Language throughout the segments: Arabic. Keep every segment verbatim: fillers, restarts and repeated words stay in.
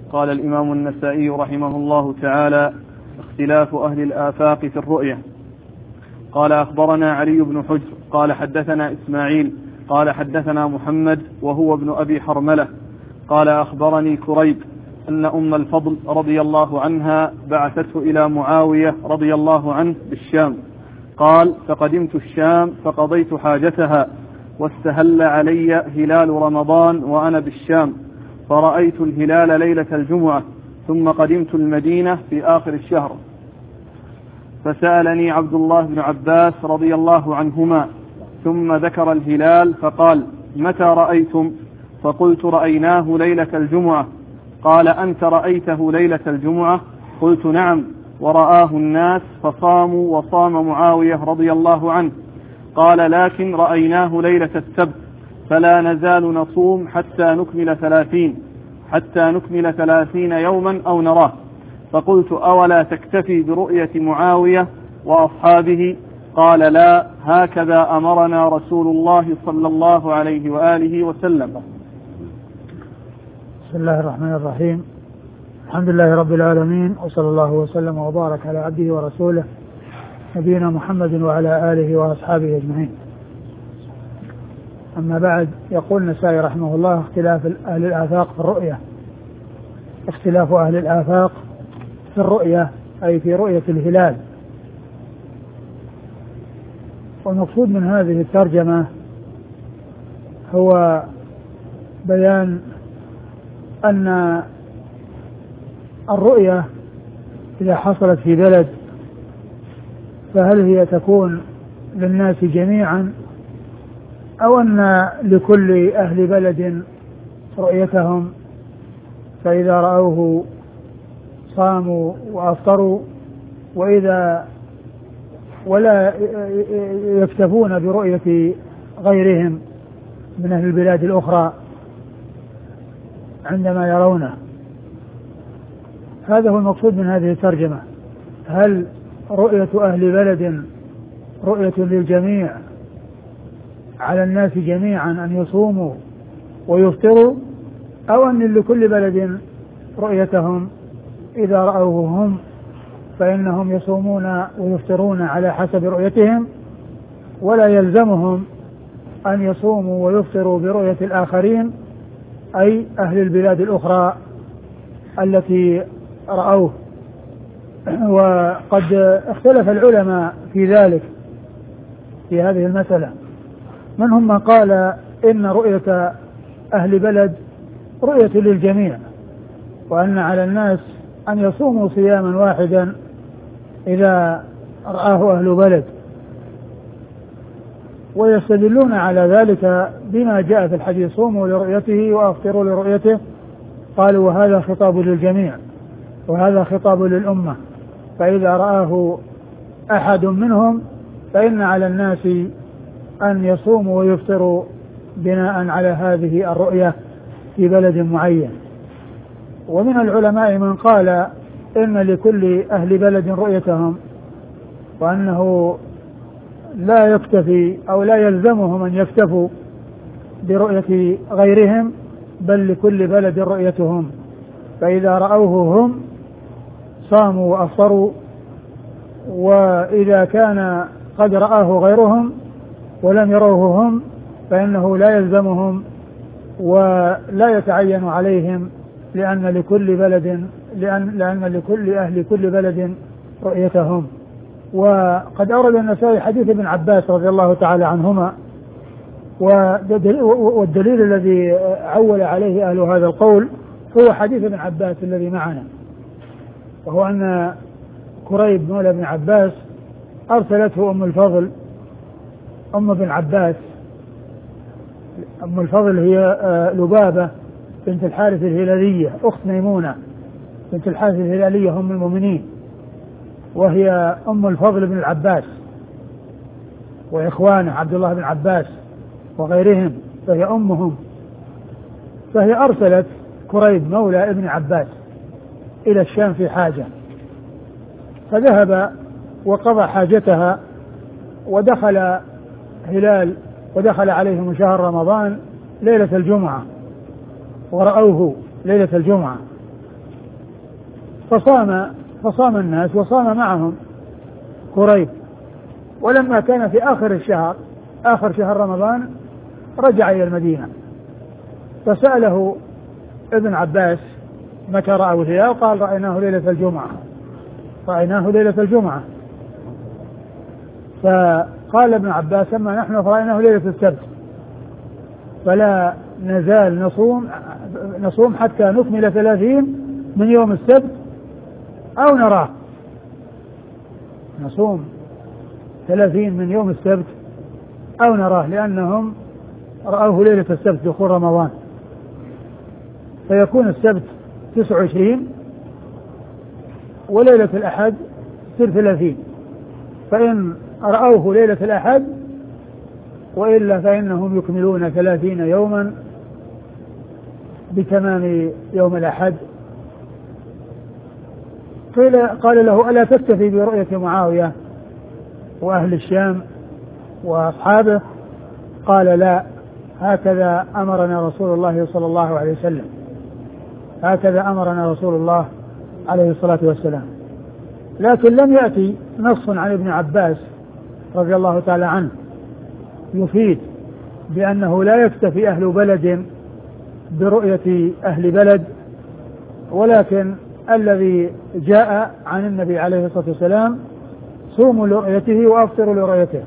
قال الإمام النسائي رحمه الله تعالى: اختلاف أهل الآفاق في الرؤية. قال: أخبرنا علي بن حجر قال حدثنا إسماعيل قال حدثنا محمد وهو ابن أبي حرملة قال: أخبرني كريب أن أم الفضل رضي الله عنها بعثته إلى معاوية رضي الله عنه بالشام. قال: فقدمت الشام فقضيت حاجتها، واستهل علي هلال رمضان وأنا بالشام، فرأيت الهلال ليلة الجمعة، ثم قدمت المدينة في آخر الشهر، فسألني عبد الله بن عباس رضي الله عنهما، ثم ذكر الهلال فقال: متى رأيتم؟ فقلت: رأيناه ليلة الجمعة. قال: أنت رأيته ليلة الجمعة؟ قلت: نعم، ورآه الناس فصاموا وصام معاوية رضي الله عنه. قال: لكن رأيناه ليلة السبت، فلا نزال نصوم حتى نكمل ثلاثين حتى نكمل ثلاثين يوما أو نراه. فقلت: أولا تكتفي برؤية معاوية وأصحابه؟ قال: لا، هكذا أمرنا رسول الله صلى الله عليه وآله وسلم. بسم الله الرحمن الرحيم. الحمد لله رب العالمين، وصلى الله وسلم وبارك على عبده ورسوله نبينا محمد وعلى آله وأصحابه أجمعين. أما بعد، يقول النسائي رحمه الله: اختلاف أهل الآفاق في الرؤية. اختلاف أهل الآفاق في الرؤية أي في رؤية الهلال. والمقصود من هذه الترجمة هو بيان أن الرؤية إذا حصلت في بلد فهل هي تكون للناس جميعا، أو أن لكل أهل بلد رؤيتهم، فإذا رأوه صاموا وأفطروا، وإذا ولا يكتفون برؤية غيرهم من أهل البلاد الأخرى عندما يرونه. هذا هو المقصود من هذه الترجمة. هل رؤية أهل بلد رؤية للجميع على الناس جميعا أن يصوموا ويفطروا، أو أن لكل بلد رؤيتهم إذا رأوه هم فإنهم يصومون ويفطرون على حسب رؤيتهم، ولا يلزمهم أن يصوموا ويفطروا برؤية الآخرين أي أهل البلاد الأخرى التي رأوه. وقد اختلف العلماء في ذلك في هذه المسألة. منهم من قال إن رؤية أهل بلد رؤية للجميع، وأن على الناس أن يصوموا صياما واحدا إذا رآه أهل بلد، ويستدلون على ذلك بما جاء في الحديث: صوموا لرؤيته وأفطروا لرؤيته. قالوا: وهذا خطاب للجميع، وهذا خطاب للأمة، فإذا رآه أحد منهم فإن على الناس أن يصوموا ويفطروا بناء على هذه الرؤية في بلد معين. ومن العلماء من قال إن لكل أهل بلد رؤيتهم، وأنه لا يكتفي أو لا يلزمهم أن يكتفوا برؤية غيرهم، بل لكل بلد رؤيتهم، فإذا رأوه هم صاموا وأفطروا، وإذا كان قد رآه غيرهم ولم يروه هم فإنه لا يلزمهم ولا يتعين عليهم، لأن لكل بلد لأن, لأن لكل أهل كل بلد رؤيتهم. وقد أورد النسائي حديث ابن عباس رضي الله تعالى عنهما، والدليل الذي عول عليه أهل هذا القول هو حديث ابن عباس الذي معنا، وهو أن كريب مولى ابن عباس أرسلته أم الفضل أم ابن عباس. أم الفضل هي لبابة بنت الحارث الهلالية أخت ميمونة بنت الحارث الهلالية أم المؤمنين، وهي أم الفضل بن العباس وإخوانه عبد الله بن عباس وغيرهم، فهي أمهم. فهي أرسلت كريب مولى ابن عباس إلى الشام في حاجة، فذهب وقضى حاجتها، ودخل هلال ودخل عليهم شهر رمضان ليلة الجمعة، ورأوه ليلة الجمعة، فصام فصام الناس وصام معهم قريب. ولما كان في آخر الشهر آخر شهر رمضان رجع إلى المدينة، فسأله ابن عباس متى رأوا الهلال؟ قال رأيناه ليلة الجمعة رأيناه ليلة الجمعة فقال ابن عباس أما نحن فرأيناه ليلة السبت، فلا نزال نصوم نصوم حتى نكمل ثلاثين من يوم السبت أو نراه، نصوم ثلاثين من يوم السبت أو نراه، لأنهم رأوه ليلة السبت دخول رمضان، فيكون السبت تسعة وعشرين وليلة الأحد تصير ثلاثين، فإن رأوه ليلة الأحد وإلا فإنهم يكملون ثلاثين يوما بتمام يوم الأحد. قيل قال له ألا تكتفي برؤية معاوية وأهل الشام وأصحابه؟ قال لا، هكذا أمرنا رسول الله صلى الله عليه وسلم، هكذا أمرنا رسول الله عليه الصلاة والسلام. لكن لم يأتي نص عن ابن عباس رضي الله تعالى عنه يفيد بأنه لا يكتفي أهل بلد برؤية أهل بلد، ولكن الذي جاء عن النبي عليه الصلاة والسلام صوموا لرؤيته وأفطروا لرؤيته.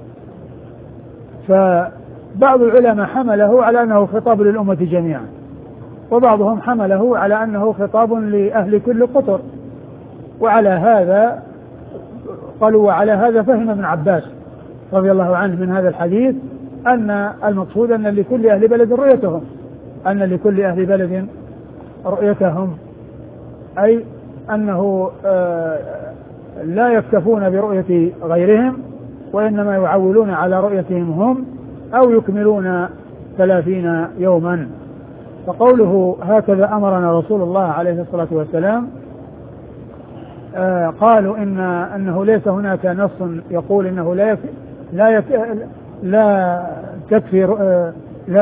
فبعض العلماء حمله على أنه خطاب للأمة جميعا، وبعضهم حمله على أنه خطاب لأهل كل قطر، وعلى هذا قالوا وعلى هذا فهم ابن عباس رضي الله عنه من هذا الحديث أن المقصود أن لكل أهل بلد رؤيتهم، أن لكل أهل بلد رؤيتهم، أي أنه لا يكتفون برؤية غيرهم وإنما يعولون على رؤيتهم هم أو يكملون ثلاثين يوما. فقوله هكذا أمرنا رسول الله عليه الصلاة والسلام آه قالوا إن أنه ليس هناك نص يقول إنه لا يك لا يك لا تكفي آه لا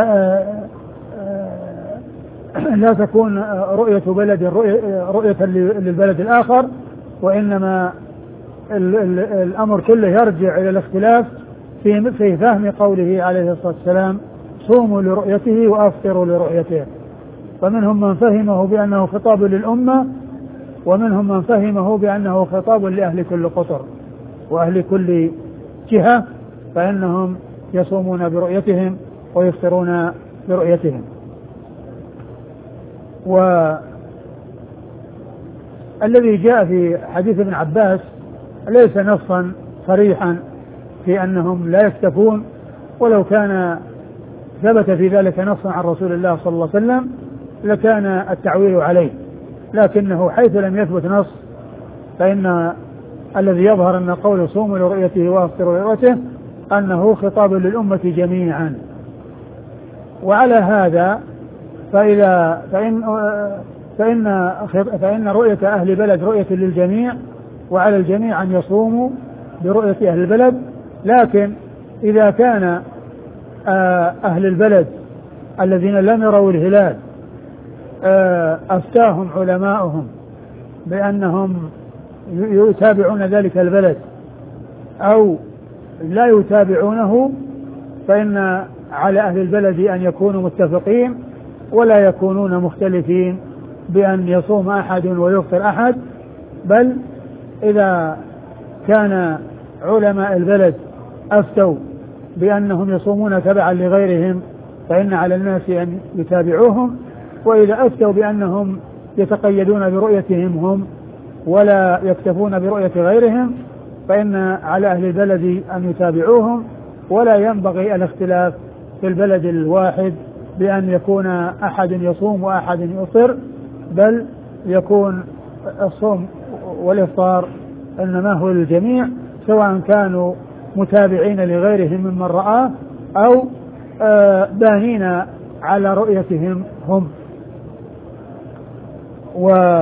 آه لا تكون رؤية بلد رؤية, رؤية للبلد الآخر، وإنما ال ال الأمر كله يرجع إلى الاختلاف في في فهم قوله عليه الصلاة والسلام صوموا لرؤيته وأفطروا لرؤيته. فمنهم من فهمه بأنه خطاب للأمة، ومنهم من فهمه بأنه خطاب لأهل كل قطر وأهل كل جهة، فإنهم يصومون برؤيتهم ويفطرون برؤيتهم. والذي جاء في حديث ابن عباس ليس نصا صريحا في أنهم لا يكتفون، ولو كان ثبت في ذلك نص عن رسول الله صلى الله عليه وسلم لكان التعويل عليه، لكنه حيث لم يثبت نص فإن الذي يظهر أن قول صوموا لرؤيته وافطروا لرؤيته أنه خطاب للأمة جميعا. وعلى هذا فإذا فإن فإن فإن رؤية أهل بلد رؤية للجميع، وعلى الجميع أن يصوموا برؤية أهل البلد. لكن إذا كان أهل البلد الذين لم يروا الهلال أفتاهم علماؤهم بأنهم يتابعون ذلك البلد أو لا يتابعونه، فإن على أهل البلد أن يكونوا متفقين ولا يكونون مختلفين بأن يصوم أحد ويفطر أحد. بل إذا كان علماء البلد أفتوا بأنهم يصومون تبعا لغيرهم فإن على الناس أن يتابعوهم، وإذا أفتوا بأنهم يتقيدون برؤيتهم هم ولا يكتفون برؤية غيرهم فإن على أهل البلد أن يتابعوهم. ولا ينبغي الاختلاف في البلد الواحد بأن يكون أحد يصوم وأحد يفطر، بل يكون الصوم والإفطار إنما هو للجميع، سواء كانوا متابعين لغيرهم ممن رآه أو بانين على رؤيتهم هم. و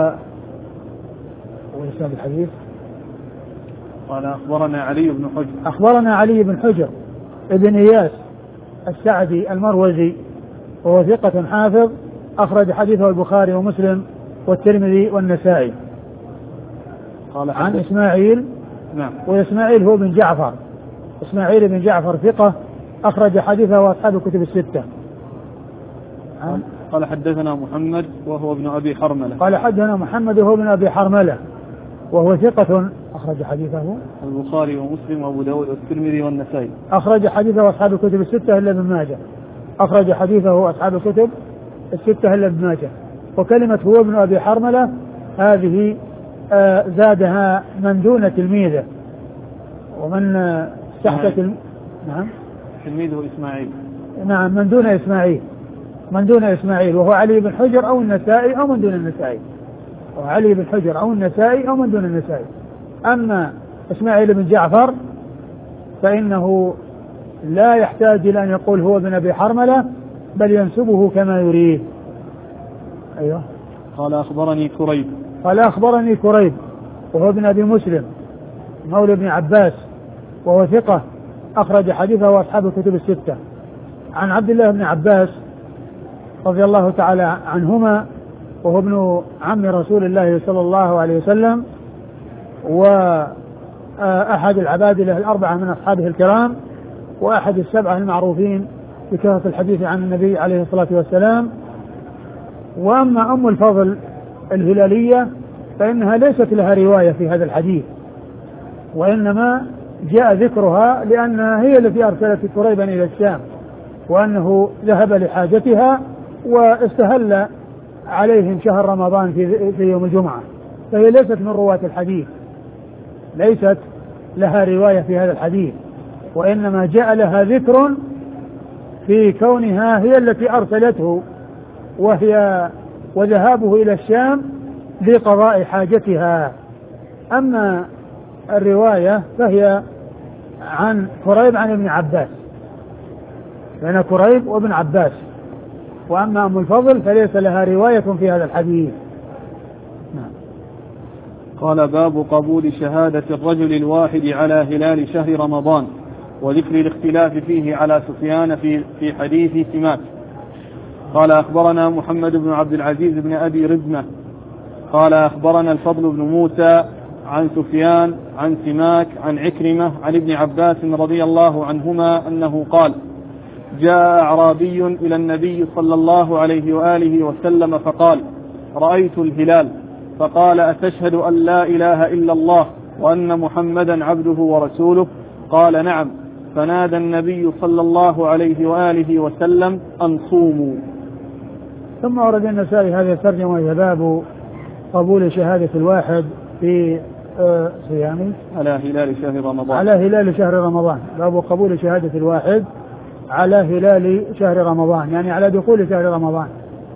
وإسناد الحديث قال أخبرنا علي بن حجر أخبرنا علي بن حجر ابن إياس السعدي المروزي وهو ثقة حافظ، أخرج حديثه البخاري ومسلم والترمذي والنسائي. قال عن إسماعيل. نعم. وإسماعيل هو بن جعفر، إسماعيل بن جعفر ثقة أخرج حديثه وأصحاب الكتب الستة. عن قال حدثنا محمد وهو ابن أبي حرملة. قال حدثنا محمد وهو ابن أبي حرملة وهو ثقة أخرج حديثه البخاري ومسلم وأبو داود والترمذي والنسائي. أخرج حديثه أصحاب الكتب الستة إلا ابن ماجه. أخرج حديثه أصحاب الكتب الستة إلا ابن ماجه. وكلمة هو ابن أبي حرملة هذه آه زادها من دون تلميذه ومن آه تحت تلم... نعم تلميذه إسماعيل. نعم من دون إسماعيل، من دون إسماعيل وهو علي بن حجر أو النسائي أو من دون النسائي، وعلي بن حجر أو النسائي أو من دون النسائي. أما إسماعيل بن جعفر فإنه لا يحتاج إلى أن يقول هو ابن أبي حرملة بل ينسبه كما يريد. أيوه. قال أخبرني كريب. قال أخبرني كريب وهو ابن أبي مسلم مولى ابن عباس وهو ثقة أخرج حديثه وأصحاب الكتب الستة. عن عبد الله بن عباس رضي الله تعالى عنهما وهو ابن عم رسول الله صلى الله عليه وسلم وأحد العبادلة الأربعة من أصحابه الكرام وأحد السبعة المعروفين بكثرة الحديث عن النبي عليه الصلاة والسلام. وأما أم الفضل الهلالية فإنها ليست لها رواية في هذا الحديث، وإنما جاء ذكرها لأنها هي التي أرسلت كريبا إلى الشام وأنه ذهب لحاجتها واستهل عليهم شهر رمضان في, في يوم الجمعة، فهي ليست من رواة الحديث، ليست لها رواية في هذا الحديث، وإنما جاء لها ذكر في كونها هي التي أرسلته وهي وذهابه إلى الشام لقضاء حاجتها. أما الرواية فهي عن كريب عن ابن عباس، بين كريب وابن عباس. وأما أم الفضل فليس لها رواية في هذا الحديث. نعم. قال باب قبول شهادة الرجل الواحد على هلال شهر رمضان وذكر الاختلاف فيه على سفيان في في حديث سماك. قال أخبرنا محمد بن عبد العزيز بن أبي رزمة قال أخبرنا الفضل بن موسى عن سفيان عن سماك عن عكرمة عن ابن عباس رضي الله عنهما أنه قال جاء أعرابي إلى النبي صلى الله عليه وآله وسلم فقال رأيت الهلال، فقال أتشهد أن لا إله إلا الله وأن محمدا عبده ورسوله؟ قال نعم. فنادى النبي صلى الله عليه وآله وسلم أن صوموا. ثم ورد النسائي هذه الترجمة وهي باب قبول شهادة الواحد في صيام على هلال شهر رمضان. على هلال شهر رمضان، باب قبول شهادة الواحد على هلال شهر رمضان، يعني على دخول شهر رمضان.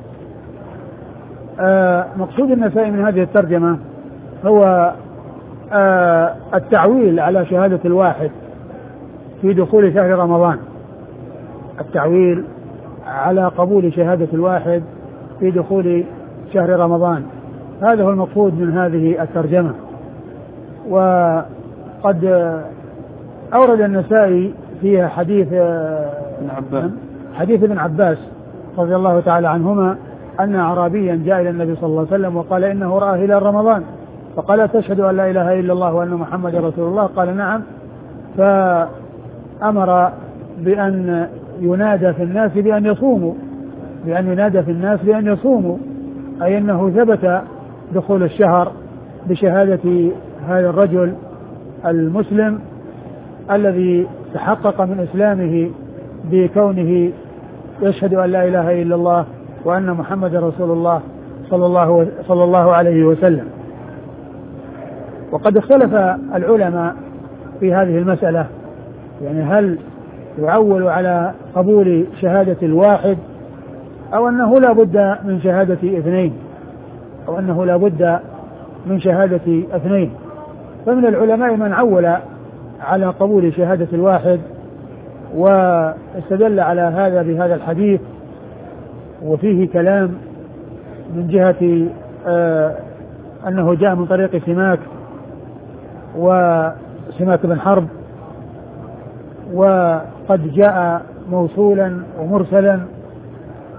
آه مقصود النسائي من هذه الترجمة هو آه التعويل على شهادة الواحد في دخول شهر رمضان، التعويل على قبول شهادة الواحد في دخول شهر رمضان، هذا هو المقصود من هذه الترجمة. وقد أورد النسائي فيها حديث ابن عباس حديث ابن عباس رضي الله تعالى عنهما أن أعرابيا جاء إلى النبي صلى الله عليه وسلم وقال إنه رأى هلال رمضان، فقال تشهد أن لا إله إلا الله وأن محمد رسول الله؟ قال نعم. فأمر بأن ينادى في الناس بأن يصوموا، بأن ينادى في الناس بأن يصوموا، أي أنه ثبت دخول الشهر بشهادة هذا الرجل المسلم الذي تحقق من إسلامه بكونه يشهد أن لا إله إلا الله وأن محمد رسول الله صلى الله, صلى الله عليه وسلم. وقد اختلف العلماء في هذه المسألة، يعني هل يعول على قبول شهادة الواحد أو أنه لا بد من شهادة اثنين أو أنه لا بد من شهادة اثنين. فمن العلماء من عول على قبول شهادة الواحد واستدل على هذا بهذا الحديث، وفيه كلام من جهة آه أنه جاء من طريق سماك وسماك بن حرب، وقد جاء موصولا ومرسلا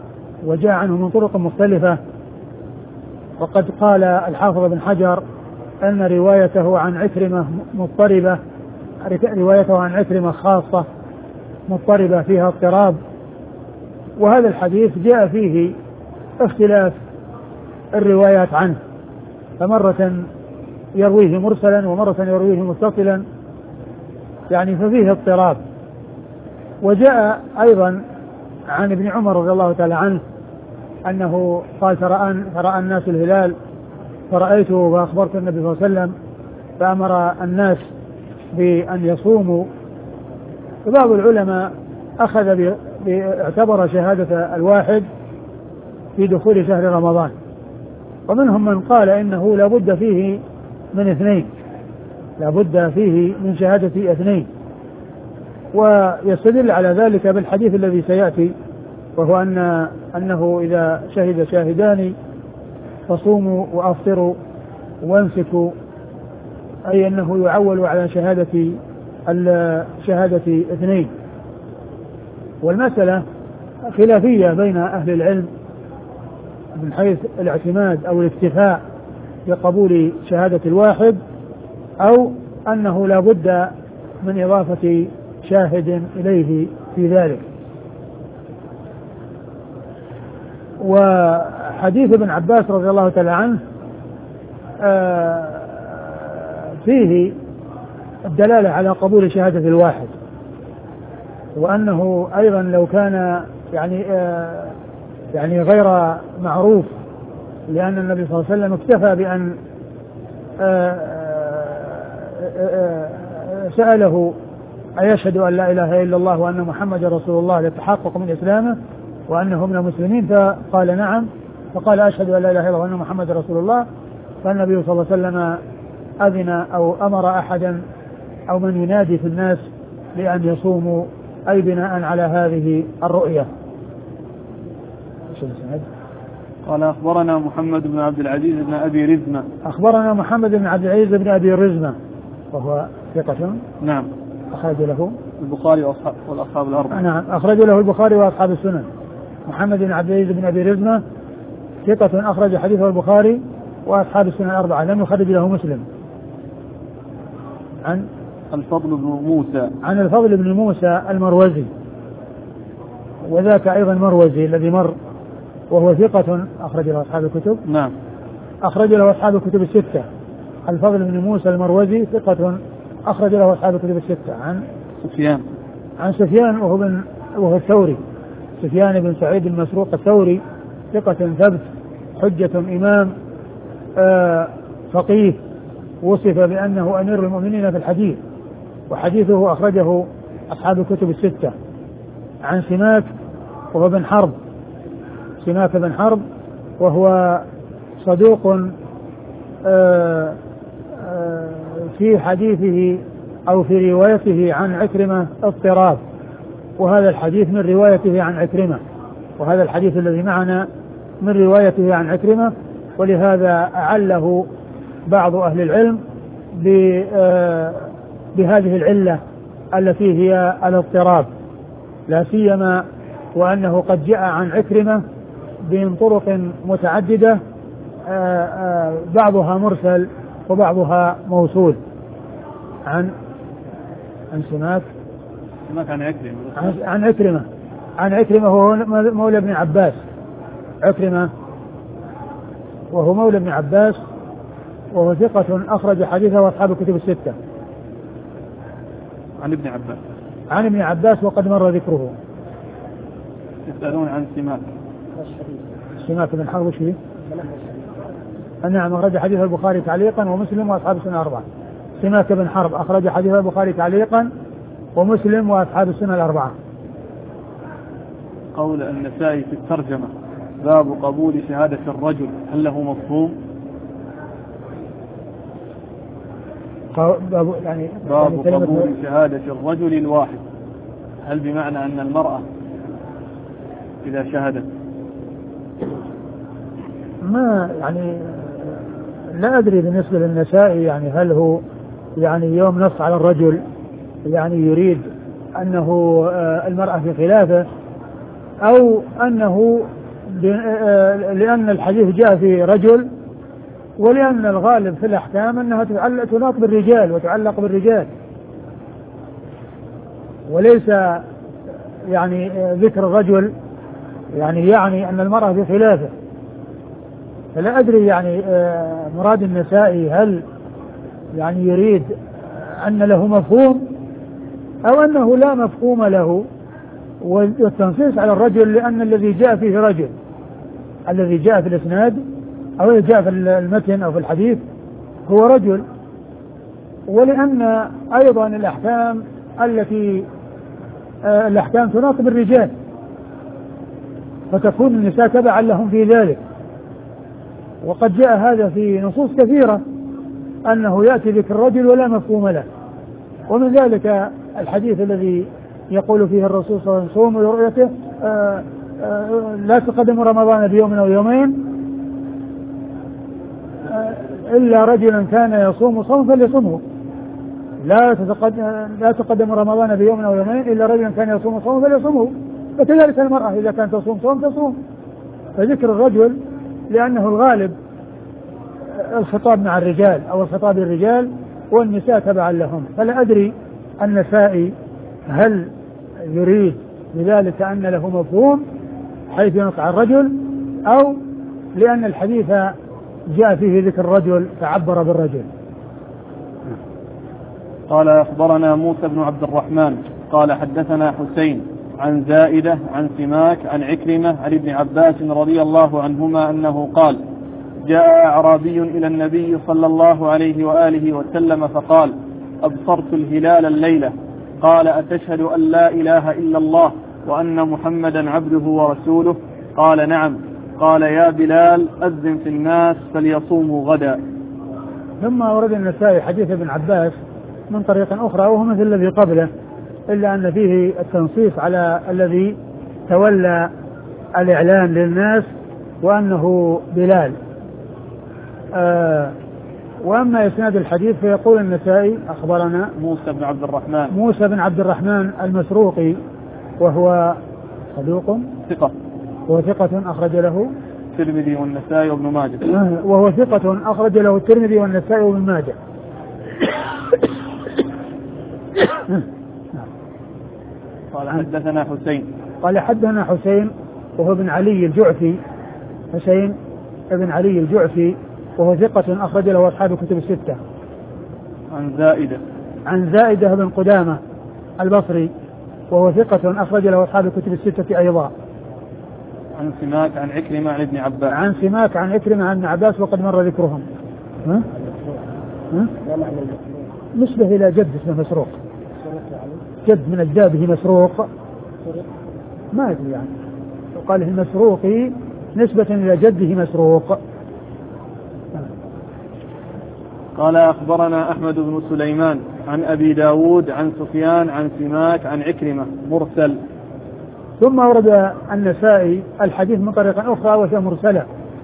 وجاء عنه من طرق مختلفة. وقد قال الحافظ بن حجر أن روايته عن عكرمة مضطربة، روايته عن عكرمة خاصة مضطربة فيها اضطراب. وهذا الحديث جاء فيه اختلاف الروايات عنه، فمرة يرويه مرسلا ومرة يرويه متصلا، يعني ففيه اضطراب. وجاء أيضا عن ابن عمر رضي الله تعالى عنه أنه قال فرأى الناس الهلال فرأيته وأخبرت النبي صلى الله عليه وسلم فأمر الناس بأن يصوموا. فبعض العلماء أخذ باعتبر شهادة الواحد في دخول شهر رمضان، ومنهم من قال إنه لا بد فيه من اثنين، لا بد فيه من شهادة اثنين، ويستدل على ذلك بالحديث الذي سيأتي، وهو أن أنه إذا شهد شاهدان فصوموا وأفطروا وامسكوا، أي أنه يعول على شهادة شهادة اثنين. والمسألة خلافية بين أهل العلم من حيث الاعتماد أو الاكتفاء بقبول شهادة الواحد، أو أنه لا بد من إضافة شاهد إليه في ذلك. وحديث ابن عباس رضي الله تعالى عنه فيه الدلالة على قبول شهادة الواحد، وأنه أيضا لو كان يعني يعني غير معروف، لأن النبي صلى الله عليه وسلم اكتفى بأن سأله أيشهد أن لا إله إلا الله وأن محمد رسول الله للتحقق من إسلامه وأنه من المسلمين، فقال نعم، فقال أشهد أن لا إله إلا الله وأن محمد رسول الله. فالنبي صلى الله عليه وسلم أذن أو أمر أحدا أو من ينادي في الناس بأن يصوموا، أي بناء على هذه الرؤية. قال أخبرنا محمد بن عبد العزيز بن أبي رزمة. أخبرنا محمد بن عبد العزيز بن أبي رزمة وهو ثقة. نعم. أخرج له البخاري والأصحاب الأربعة. نعم، أخرج له البخاري وأصحاب السنن. محمد بن عبد العزيز بن أبي رزمة ثقة أخرج حديثه البخاري وأصحاب السنن الأربعة، لم يخرج له مسلم. عن الفضل بن موسى. عن الفضل بن موسى المروزي، وذاك أيضا مروزي الذي مر، وهو ثقة أخرج له أصحاب الكتب. نعم. أخرج له أصحاب الكتب الستة. الفضل بن موسى المروزي ثقة أخرج له أصحاب الكتب الستة. عن سفيان. عن سفيان وهو بن وهو الثوري، سفيان بن سعيد المسروق الثوري، ثقة ثبت، حجة إمام، آه فقيه، وصف بأنه أمير المؤمنين في الحديث، وحديثه أخرجه أصحاب الكتب الستة. عن سماك وهو بن حرب، سماك بن حرب وهو صدوق آه آه في حديثه أو في روايته عن عكرمة اضطراب، وهذا الحديث من روايته عن عكرمة، وهذا الحديث الذي معنا من روايته عن عكرمة، ولهذا أعله بعض أهل العلم بهذه العلة التي هي الاضطراب، لا سيما وأنه قد جاء عن عكرمة من طرق متعددة بعضها مرسل وبعضها موصول. عن عن سماك سماك عن عكرمة عن عكرمة عن عكرمة هو مولى ابن عباس، عكرمة وهو مولى ابن عباس، وهو ثقة أخرج حديثه أصحاب الكتب الستة. عن ابن عباس عن ابن عباس وقد مر ذكره. يسألون عن سماك. سماك بن حرب وش فيه؟ نعم، أخرج حديث البخاري تعليقا ومسلم وأصحاب السنة الأربعة. سماك بن حرب أخرج حديث البخاري تعليقا ومسلم وأصحاب السنة الأربعة. قول النسائي في الترجمة باب قبول شهادة الرجل، هل له مفهوم؟ باب يعني باب يعني قبول شهادة الرجل الواحد، هل بمعنى أن المرأة إذا شهدت؟ ما يعني لا أدري بالنسبة للنسائي، يعني هل هو يعني يوم نص على الرجل يعني يريد أنه المرأة في خلافه، أو أنه لأن الحديث جاء في رجل ولأن الغالب في الأحكام أنها تناط بالرجال وتعلق بالرجال، وليس يعني ذكر الرجل يعني يعني أن المرأة بخلافه. فلا أدري يعني مراد النسائي هل يعني يريد أن له مفهوم أو أنه لا مفهوم له، والتنصيص على الرجل لأن الذي جاء فيه رجل، الذي جاء في الإسناد أو الذي جاء في المتن أو في الحديث هو رجل، ولأن أيضا الأحكام التي الأحكام تناط بالرجال فتكون النساء تبعا لهم في ذلك. وقد جاء هذا في نصوص كثيرة أنه يأتي ذكر الرجل ولا مفهوم له، ومن ذلك الحديث الذي يقول فيه الرسول صلى الله عليه وسلم صوموا لرؤيته آآ آآ لا تقدموا رمضان بيوم أو يومين إلا رجلا كان يصوم صوم فليصومه، لا تتقدم لا تقدم رمضان بيوم أو يومين إلا رجلا كان يصوم صوم فليصومه. وكذلك المرأة إذا كانت تصوم صوم تصوم. فذكر الرجل لأنه الغالب الخطاب مع الرجال أو الخطاب للرجال والنساء تبعا لهم. فلا أدري النسائي هل يريد بذلك أن له مفهوم حيث ينقع الرجل، أو لأن الحديث جاء فيه ذكر الرجل فعبر بالرجل. قال أخبرنا موسى بن عبد الرحمن قال حدثنا حسين عن زائدة عن سماك عن عكرمة عن ابن عباس رضي الله عنهما أنه قال جاء أعرابي إلى النبي صلى الله عليه وآله وسلم فقال أبصرت الهلال الليلة، قال أتشهد أن لا إله إلا الله وأن محمدا عبده ورسوله؟ قال نعم. قال يا بلال أذن في الناس فليصوموا غدا. ثم ورد النسائي حديث ابن عباس من طريق أخرى وهو مثل الذي قبله، إلا أن فيه التنصيص على الذي تولى الإعلان للناس وأنه بلال. آه وأما إسناد الحديث فيقول النسائي أخبرنا موسى بن عبد الرحمن موسى بن عبد الرحمن المسروقي وهو صدوق ثقة وهو ثقة أخرج له الترمذي والنسائي وابن ماجه وهو ثقة أخرج له الترمذي والنسائي وابن ماجه. قال حدثنا حسين قال حدثنا حسين وهو ابن علي الجعفي حسين ابن علي الجعفي وهو ثقة أخرج له أصحاب الكتب الستة. عن زائدة عن زائدة بن قدامة البصري وهو ثقة أخرج له أصحاب الكتب الستة أيضا. عن سماك عن عكرمة عن ابن عباس عن سماك عن عكرمة عن ابن عباس وقد مر ذكرهم. ها؟ ها؟ نسبة إلى جد اسمه مسروق، جد من أجداده مسروق، ما أدري يعني وقال المسروقي نسبة إلى جده مسروق. قال أخبرنا أحمد بن سليمان عن أبي داود عن سفيان عن سماك عن عكرمة مرسل. ثم ورد النسائي الحديث من طريقة أخرى وهي مرسلة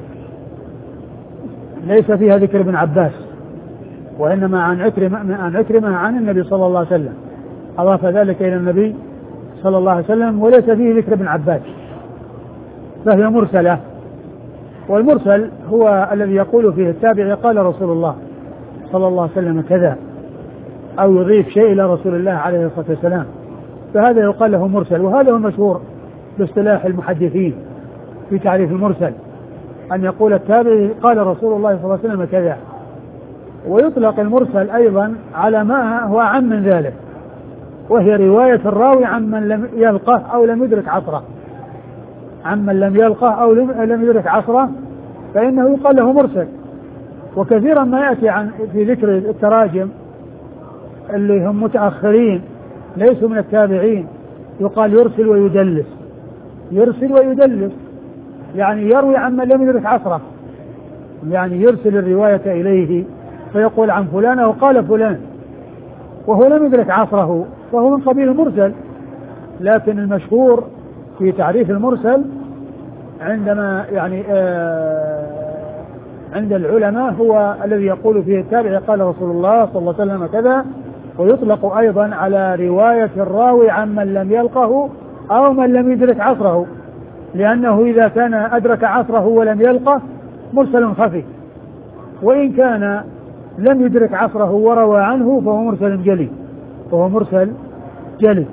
ليس فيها ذكر ابن عباس، وإنما عن عكرمة عن عكرمة عن النبي صلى الله عليه وسلم، أضاف ذلك إلى النبي صلى الله عليه وسلم وليس فيه ذكر ابن عباس، فهي مرسلة. والمرسل هو الذي يقول فيه التابع قال رسول الله صلى الله عليه وسلم كذا، أو يضيف شيء إلى رسول الله عليه الصلاة والسلام، فهذا يقال له مرسل. وهذا هو المشهور باصطلاح المحدثين في تعريف المرسل، أن يقول التابع قال رسول الله صلى الله عليه وسلم كذا. ويطلق المرسل أيضا على ما هو عام من ذلك، وهي رواية الراوي عمن لم يلقه أو لم يدرك عصره، عمن لم يلقه أو لم يدرك عصره فإنه يقال له مرسل. وكثيرا ما يأتي عن في ذكر التراجم اللي هم متأخرين ليسوا من التابعين يقال يرسل ويدلس، يرسل ويدلس يعني يروي عمن لم يدرك عصره، يعني يرسل الرواية إليه فيقول عن فلان وقال فلان وهو لم يدرك عصره، فهو من قبيل المرسل. لكن المشهور في تعريف المرسل عندما يعني آه عند العلماء هو الذي يقول فيه التابع قال رسول الله صلى الله عليه وسلم كذا. ويطلق أيضا على رواية الراوي عمن لم يلقه أو من لم يدرك عصره، لأنه إذا كان أدرك عصره ولم يلقه مرسل خفي، وإن كان لم يدرك عصره وروى عنه فهو مرسل جلي فهو مرسل جلي.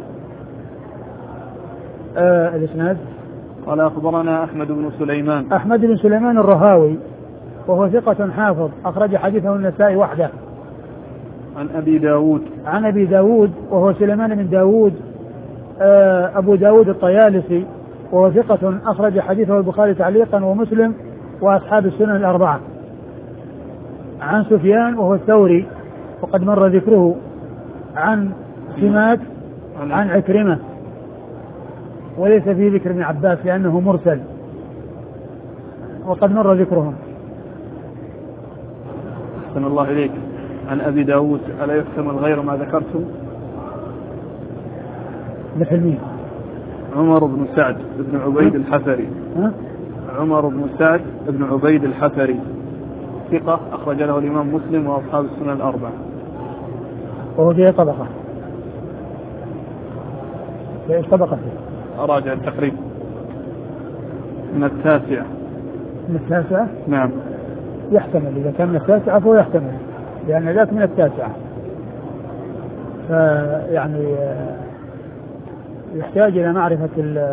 آه الإسناد. قال أخبرنا أحمد بن سليمان. أحمد بن سليمان الرهاوي وهو ثقة حافظ أخرج حديثه النسائي وحده. عن أبي داود. عن أبي داود وهو سليمان بن داود آه أبو داود الطيالسي وهو ثقة أخرج حديثه البخاري تعليقا ومسلم وأصحاب السنن الأربعة. عن سفيان وهو الثوري وقد مر ذكره. عن سماك عن عكرمة وليس فيه ذكر ابن عباس لأنه مرسل وقد مر ذكرهم. أحسن الله إليك. عن أبي داود ألا يحتمل غير ما ذكرتم؟ مثل مين؟ عمر بن سعد بن عبيد الحفري. ها؟ عمر بن سعد بن عبيد الحفري ثقة أخرج له الإمام مسلم وأصحاب السنن الأربعة. وهو في طبقة في ايش طبقة فيه؟ أراجع التقريب. من التاسعة. من التاسعة؟ نعم. يحتمل إذا كان من التاسعة فهو يحتمل لأن ذاك من التاسعة فيعني يحتاج إلى معرفة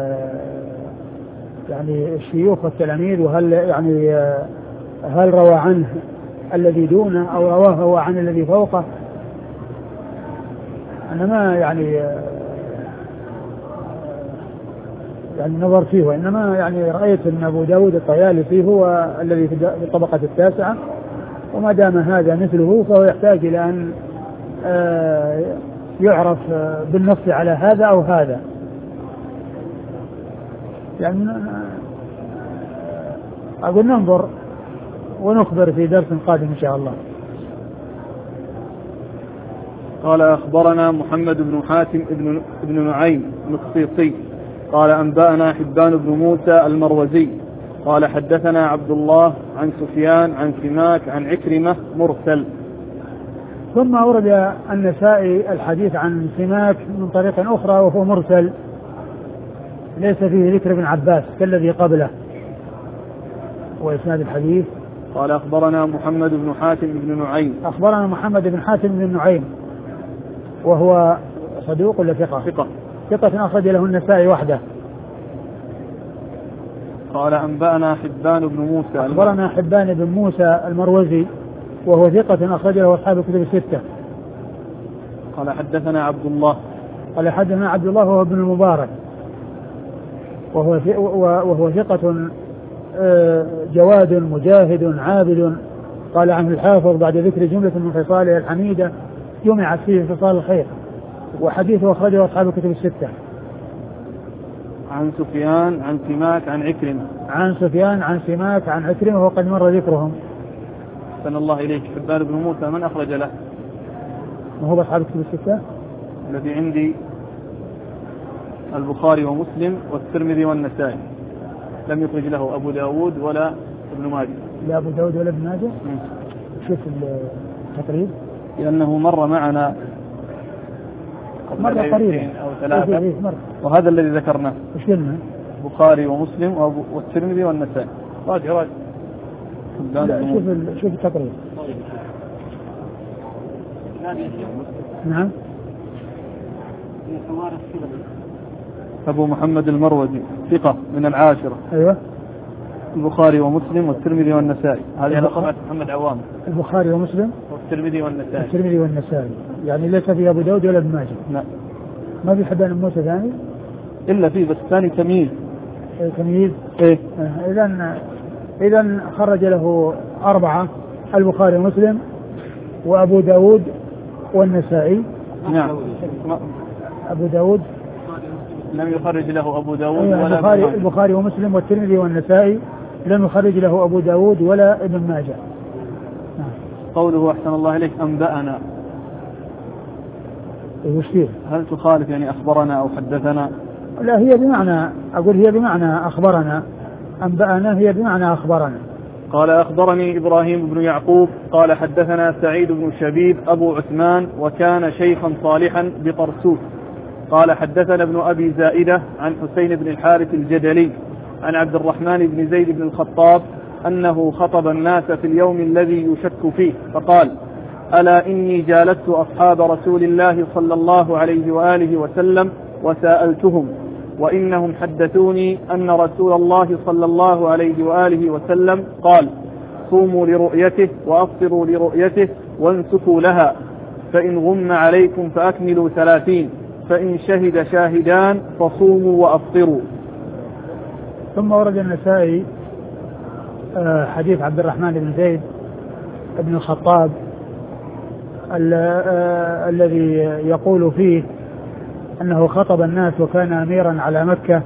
يعني الشيوخ والتلاميذ وهل يعني هل روى عنه الذي دونه أو رواه هو عن الذي فوقه. أنا ما يعني يعني نظر فيه وإنما يعني رأيت أن أبو داود الطيالسي هو الذي في الطبقة التاسعة وما دام هذا مثله فهو يحتاج إلى أن يعرف بالنص على هذا أو هذا يعني أقول ننظر ونخبر في درس قادم إن شاء الله. قال أخبرنا محمد بن حاتم بن, بن نعيم القسيطي قال أنبأنا حبان بن موسى المروزي قال حدثنا عبد الله عن سفيان عن سماك عن عكرمة مرسل. ثم أورد النسائي الحديث عن سماك من طريق أخرى وهو مرسل ليس فيه ذكر ابن عباس كالذي قبله. وإسناد الحديث قال أخبرنا محمد بن حاتم بن نعيم. أخبرنا محمد بن حاتم بن نعيم وهو صدوق ولا ثقة؟ ثقة. ثقة أخرج له النسائي وحده. قال أنبأنا حبان بن موسى. أخبرنا حبان بن موسى المروزي وهو ثقة أخرج له أصحاب الكتب الستة. قال حدثنا عبد الله. قال حدثنا عبد الله وهو ابن المبارك وهو وهو ثقة جواد مجاهد عابد. قال عنه الحافظ بعد ذكر جملة من خصاله الحميدة جمعت فيه خصال الخير وحديثه أخرجه أصحاب الكتب الستة. عن سفيان عن سماك عن عكرمة. عن سفيان عن سماك عن عكرمة وقد مر ذكرهم. أحسن الله إليك. حبان بن موسى من أخرج له؟ وهو أصحاب الكتب الستة الذي عندي البخاري ومسلم والترمذي والنسائي لم يخرج له أبو داود ولا ابن ماجه. لا أبو داود ولا ابن ماجه. شوف التقريب لأنه مر معنا مرة قريبا أو ثلاثة إيه مرة. وهذا الذي ذكرناه وش قلنا؟ البخاري ومسلم والترمذي والنسائي. راجع راجع. شوف شوف التقريب. نعم. أبو محمد المروزي ثقة من العاشرة. أيوة. البخاري ومسلم والترمذي والنسائي. هذه على طبعة محمد عوام. البخاري ومسلم والترمذي والنسائي. الترمذي والنسائي يعني ليس في أبو داود ولا ابن ماجه. لا. ما في حبان موسى ثاني؟ إلا فيه بس ثاني تمييز. إيه تمييز. إيه. إذا إذا خرج له أربعة البخاري ومسلم وأبو داود والنسائي. نعم. أبو داود لم يخرج له أبو داود أيوة ولا البخاري, البخاري ومسلم والترمذي والنسائي لم يخرج له أبو داود ولا ابن ماجه. نعم. قوله أحسن الله إليك أنبأنا وش فيه؟ هل تخالف يعني أخبرنا أو حدثنا؟ لا هي بمعنى أقول هي بمعنى أخبرنا. أنبأنا هي بمعنى أخبرنا. قال أخبرني إبراهيم بن يعقوب قال حدثنا سعيد بن شبيب أبو عثمان وكان شيخا صالحا بطرسوس قال حدثنا ابن أبي زائدة عن حسين بن الحارث الجدلي عن عبد الرحمن بن زيد بن الخطاب أنه خطب الناس في اليوم الذي يشك فيه فقال: ألا إني جالست أصحاب رسول الله صلى الله عليه وآله وسلم وسألتهم، وإنهم حدثوني أن رسول الله صلى الله عليه وآله وسلم قال: صوموا لرؤيته وأفطروا لرؤيته وانسكوا لها، فإن غم عليكم فأكملوا ثلاثين، فإن شهد شاهدان فصوموا وأفطروا. ثم ورد النسائي حديث عبد الرحمن بن زيد بن الخطاب الذي يقول فيه أنه خطب الناس وكان أميرا على مكة،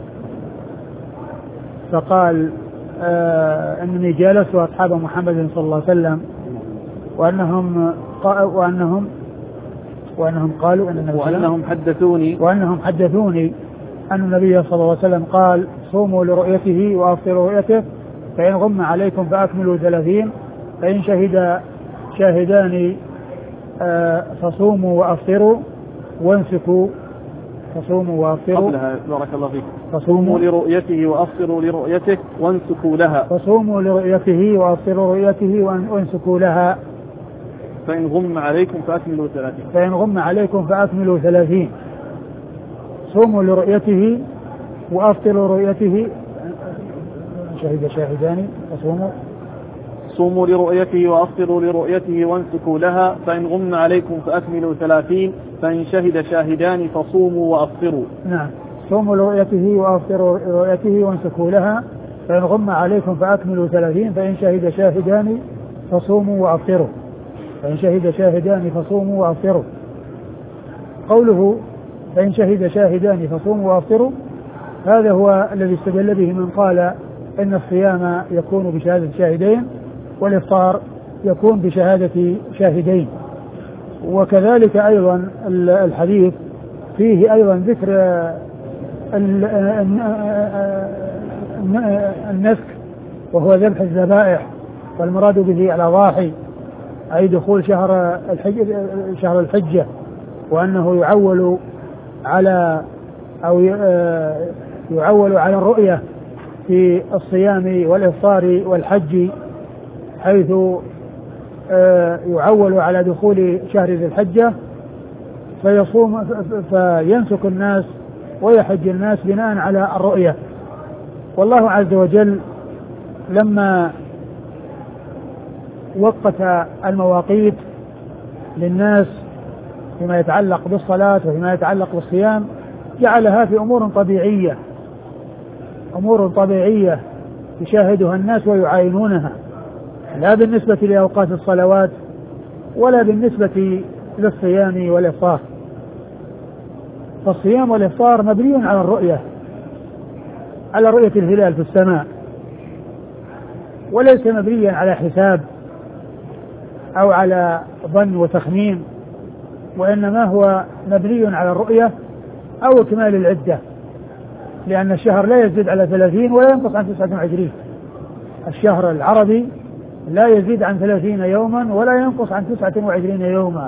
فقال أنني جالست أصحاب محمد صلى الله عليه وسلم وأنهم وأنهم وأنهم قالوا أن وأنهم حدثوني وأنهم حدثوني أن النبي صلى الله عليه وسلم قال: صوموا لرؤيته وأفطروا لرؤيته، فإن غم عليكم فأكملوا ثلاثين، فإن شهد شاهدان فصوموا وأفطروا وانسكوا فصوموا وأفطروا. قبلها بارك الله فيك: فصوموا لرؤيته وأفطروا لرؤيته وانسكوا لها. فصوموا لرؤيته وأفطروا لرؤيته وانسكوا لها. فإن غم عليكم فأكملوا ثلاثين. فإن غم عليكم فأكملوا ثلاثين. صوموا لرؤيته وأفطروا رؤيته. شهد شاهدان فصوموا. صوموا لرؤيته وأفطروا لرؤيته وانسكوا لها، فإن غم عليكم فأكملوا ثلاثين، فإن شهد شاهدان فصوموا وأفطروا. نعم. صوموا لرؤيته وأفطروا لرؤيته وانسكوا لها، فإن غم عليكم فأكملوا ثلاثين، فإن شهد شاهدان فصوموا وأفطروا. فإن شهد شاهدان فصوموا وأفطروا. قوله فإن شهد شاهدان فصوموا وأفطروا هذا هو الذي استدل به من قال إن الصيام يكون بشهادة شاهدين والإفطار يكون بشهادة شاهدين. وكذلك أيضا الحديث فيه أيضا ذكر النسك وهو ذبح الذبائح، والمراد به الأضاحي، أي دخول شهر الحجة, شهر الحجة وأنه يعول على أو يعول على الرؤية في الصيام والإفطار والحج، حيث يعول على دخول شهر ذي الحجة فيصوم فينسك الناس ويحج الناس بناء على الرؤية. والله عز وجل لما وقت المواقيت للناس فيما يتعلق بالصلاة وفيما يتعلق بالصيام جعلها في أمور طبيعية أمور طبيعية يشاهدها الناس ويعاينونها، لا بالنسبة لأوقات الصلوات ولا بالنسبة للصيام والإفطار. فالصيام والإفطار مبني على الرؤية على رؤية الهلال في السماء، وليس مبنيا على حساب أو على ظن وتخمين، وإنما هو مبني على الرؤية أو إكمال العدة، لأن الشهر لا يزيد على ثلاثين ولا ينقص عن تسعة وعشرين. الشهر العربي لا يزيد عن ثلاثين يوما ولا ينقص عن تسعة وعشرين يوما.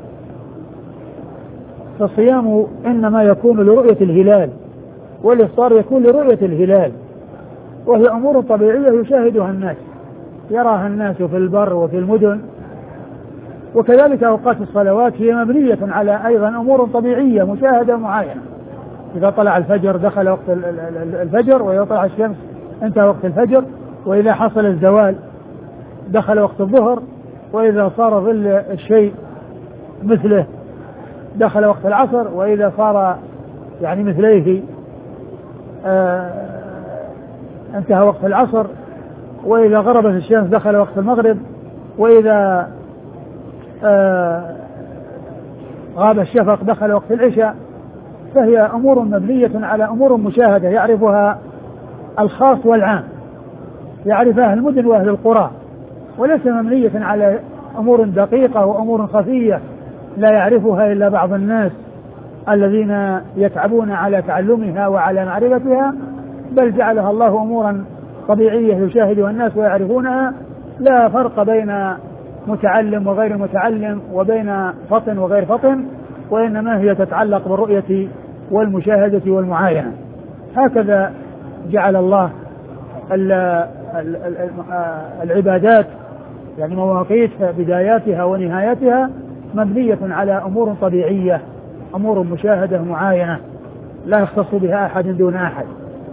فالصيام إنما يكون لرؤية الهلال، والإفطار يكون لرؤية الهلال، وهي أمور طبيعية يشاهدها الناس، يراها الناس في البر وفي المدن. وكذلك أوقات الصلوات هي مبنية على أيضا أمور طبيعية مشاهدة معينة، إذا طلع الفجر دخل وقت الفجر، وإذا طلع الشمس انتهى وقت الفجر، وإذا حصل الزوال دخل وقت الظهر، وإذا صار ظل الشيء مثله دخل وقت العصر، وإذا صار يعني مثليه آه انتهى وقت العصر، وإذا غربت الشمس دخل وقت المغرب، وإذا آه غاب الشفق دخل وقت العشاء. فهي أمور مبنية على أمور مشاهدة يعرفها الخاص والعام، يعرفها المدن وأهل القرى، وليس مبنية على أمور دقيقة وأمور خفية لا يعرفها إلا بعض الناس الذين يتعبون على تعلمها وعلى معرفتها، بل جعلها الله أمورا طبيعية يشاهدها الناس ويعرفونها، لا فرق بين متعلم وغير متعلم وبين فطن وغير فطن، وإنما هي تتعلق بالرؤية والمشاهدة والمعاينة. هكذا جعل الله العبادات يعني مواقيت بداياتها ونهايتها مبنية على أمور طبيعية، أمور مشاهدة معاينة لا يختص بها أحد دون أحد.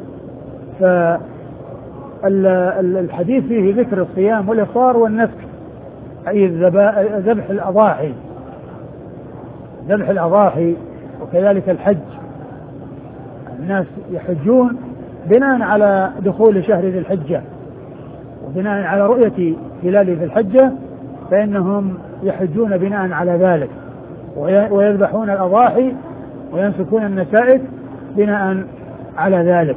فالحديث فيه ذكر الصيام والإفطار والنسك، أي ذبح الأضاحي ذبح الأضاحي وكذلك الحج. الناس يحجون بناء على دخول شهر ذي الحجة وبناء على رؤية هلال ذي الحجة، فإنهم يحجون بناء على ذلك ويذبحون الأضاحي وينسكون النسائك بناء على ذلك.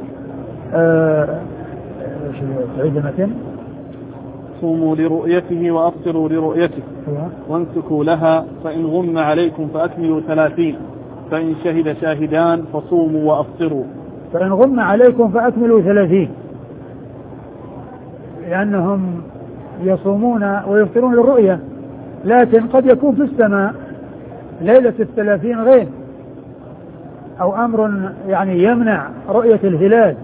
تعيد المتن: صوموا لرؤيته وأفطروا لرؤيته وانسكوا لها، فإن غم عليكم فأكملوا ثلاثين، فإن شهد شاهدان فصوموا وأفطروا. فإن غم عليكم فأكملوا ثلاثين، لأنهم يصومون ويفطرون للرؤية، لكن قد يكون في السماء ليلة الثلاثين غيم أو أمر يعني يمنع رؤية الهلال،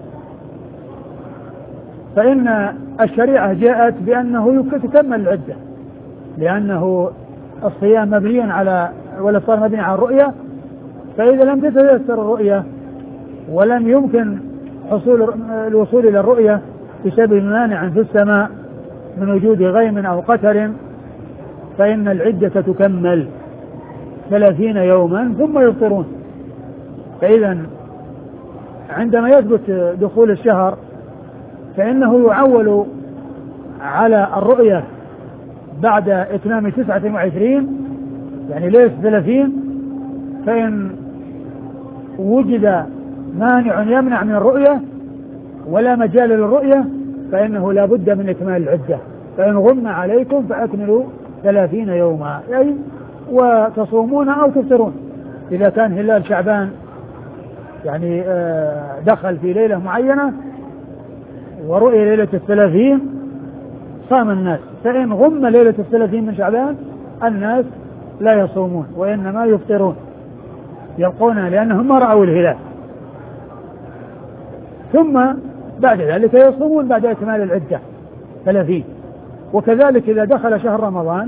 فإن الشريعة جاءت بأنه تكمل العدة، لأنه الصيام مبني على والإفطار مبني على الرؤية، فإذا لم تتيسر الرؤية ولم يمكن حصول الوصول إلى الرؤية بسبب مانع في السماء من وجود غيم أو قتر، فإن العدة تكمل ثلاثين يوما ثم يفطرون. فإذا عندما يثبت دخول الشهر فإنه يعول على الرؤية بعد إتمام تسعة وعشرين يعني ليلة ثلاثين، فإن وجد مانع يمنع من الرؤية ولا مجال للرؤية فإنه لا بد من إكمال العدة. فإن غم عليكم فأكملوا ثلاثين يوما، أي وتصومون أو تفطرون. إذا كان هلال شعبان يعني دخل في ليلة معينة ورؤية ليلة الثلاثين صام الناس، فإن غم ليلة الثلاثين من شعبان الناس لا يصومون وإنما يفطرون يبقون لأنهم ما رأوا الهلال، ثم بعد ذلك يصومون بعد إكمال العدة ثلاثين. وكذلك إذا دخل شهر رمضان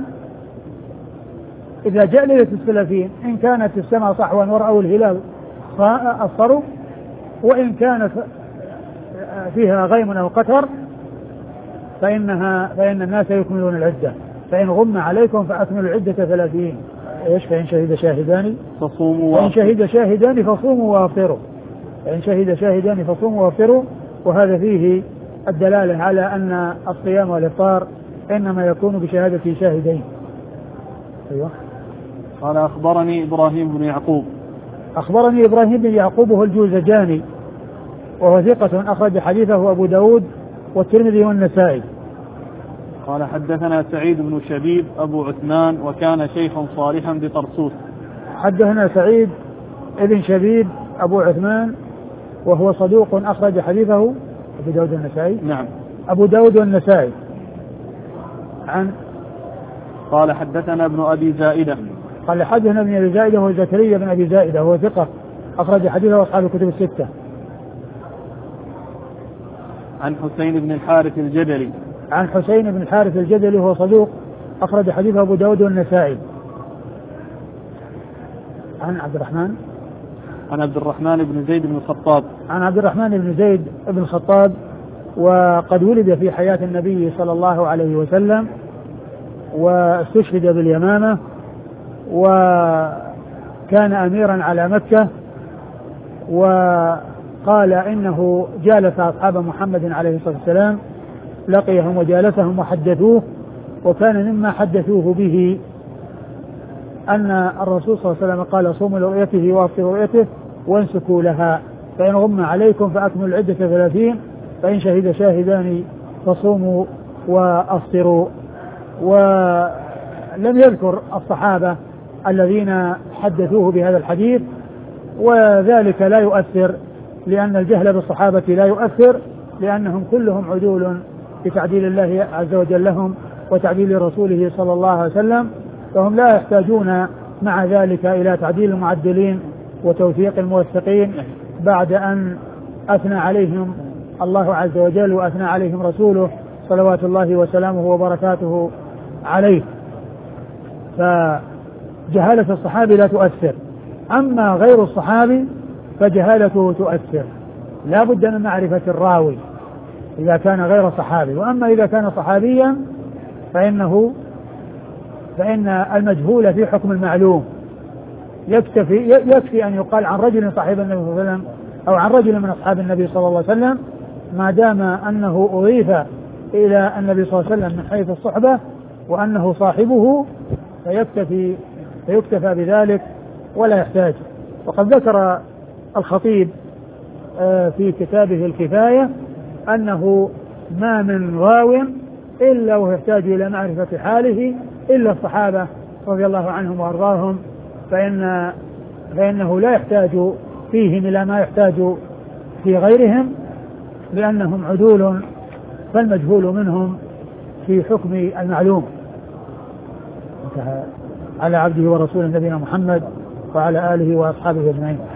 إذا جاء ليلة الثلاثين إن كانت السماء صحوا ورأوا الهلال أفطروا، وإن كانت فيها غيم أو قتر فإنها فإن الناس يكملون العدة. فإن غم عليكم فأكملوا العدة ثلاثين. إيش؟ فإن شهد شاهدان فصوموا فإن شهد شاهدان فصوموا وافطروا فإن شهد شاهدان فصوموا وافطروا. وهذا فيه الدلالة على أن الصيام والإفطار إنما يكون بشهادة شاهدين. أيوة. قال: أخبرني إبراهيم بن يعقوب أخبرني إبراهيم بن يعقوب هو الجوزجاني وهو ثقة أخرج حديثه أبو داود والترمذي والنسائي. قال: حدثنا سعيد بن شبيب أبو عثمان وكان شيخا صالحا بطرسوس. حدثنا سعيد ابن شبيب أبو عثمان وهو صدوق أخرج حديثه أبو داود والنسائي. نعم. أبو داود والنسائي. عن قال: حدثنا ابن أبي زائدة قال: حدثنا ابن أبي زائدة هو زكريا بن أبي زائدة وهو ثقة أخرج حديثه أصحاب الكتب الستة. عن حسين بن الحارث الجدلي عن حسين بن الحارث الجدلي وهو صدوق أخرج حديثه أبو داود والنسائي. عن عبد الرحمن عن عبد الرحمن بن زيد بن الخطاب عن عبد الرحمن بن زيد بن الخطاب وقد ولد في حياة النبي صلى الله عليه وسلم واستشهد باليمامة وكان أميرا على مكة، وقال إنه جالس أصحاب محمد عليه الصلاة والسلام لقيهم وجالسهم وحدثوه، وكان مما حدثوه به أن الرسول صلى الله عليه وسلم قال: صوموا لرؤيته وافطروا لرؤيته وانسكوا لها، فإن غم عليكم فأكملوا العدة ثلاثين، فإن شهد شاهدان فصوموا وأفطروا. ولم يذكر الصحابة الذين حدثوه بهذا الحديث، وذلك لا يؤثر، لأن الجهل بالصحابة لا يؤثر، لأنهم كلهم عدول بتعديل الله عز وجل لهم وتعديل رسوله صلى الله عليه وسلم، فهم لا يحتاجون مع ذلك إلى تعديل المعدلين وتوثيق الموثقين بعد أن أثنى عليهم الله عز وجل وأثنى عليهم رسوله صلوات الله وسلامه وبركاته عليه. فجهالة الصحابي لا تؤثر، أما غير الصحابي فجهالته تؤثر، لا بد من معرفة الراوي إذا كان غير صحابي. وأما إذا كان صحابيا فإنه فإن المجهول في حكم المعلوم، يكتفي يكفي أن يقال عن رجل صاحب النبي صلى الله عليه وسلم أو عن رجل من أصحاب النبي صلى الله عليه وسلم، ما دام أنه أضيف إلى النبي صلى الله عليه وسلم من حيث الصحبة وأنه صاحبه فيكتفي فيكتفى بذلك ولا يحتاج. وقد ذكر الخطيب في كتابه الكفاية أنه ما من راو إلا ويحتاج إلى معرفة حاله إلا الصحابة رضي الله عنهم وأرضاهم، فإن فإنه لا يحتاج فيهم إلى ما يحتاج في غيرهم لأنهم عدول، فالمجهول منهم في حكم المعلوم. على عبده ورسوله نبينا محمد وعلى آله وأصحابه أجمعين.